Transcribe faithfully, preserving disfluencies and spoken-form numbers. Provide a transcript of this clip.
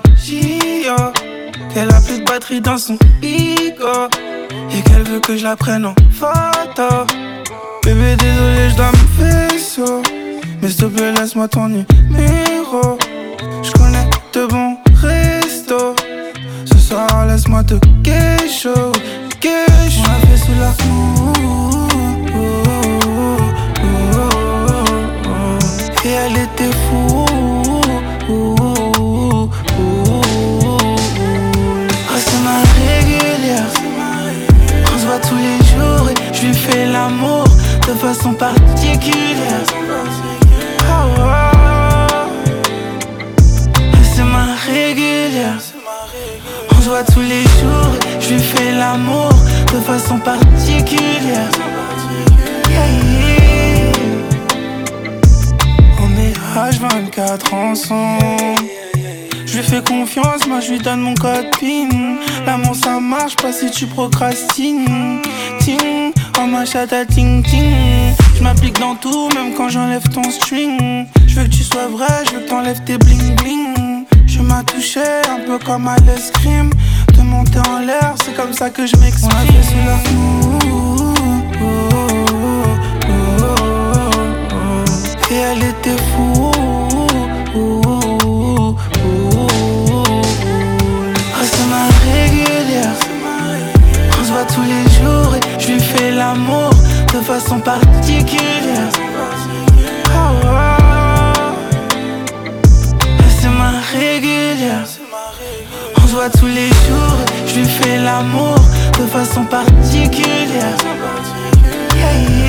Gia, qu'elle a plus de batterie dans son ego et qu'elle veut que je la prenne en photo. Bébé désolé je dois me vaisseau, mais s'il te plaît laisse-moi ton numéro. Je connais de bons restos, ce soir laisse-moi te guécho. Guécho. On l'a fait sous la moue, et elle était fou. Oh c'est ma régulière, on se voit tous les jours et je lui fais l'amour de façon particulière. Oh, oh. C'est ma régulière, on se voit tous les jours et je lui fais l'amour de façon particulière. Yeah, yeah. On est H vingt-quatre ensemble, je lui fais confiance, moi je lui donne mon code PIN. L'amour ça marche pas si tu procrastines. Ting, oh ma chata ting ting. Je m'applique dans tout, même quand j'enlève ton string. Je veux que tu sois vrai, je veux que t'enlèves tes bling bling. Je m'as touché un peu comme à l'escrime. Te monter en l'air, c'est comme ça que je m'exprime. On l'a fait sous la moue, et elle était fou. On se voit tous les jours et je lui fais l'amour de façon particulière. Oh, oh. C'est ma régulière, on se voit tous les jours et je lui fais l'amour de façon particulière. Yeah, yeah.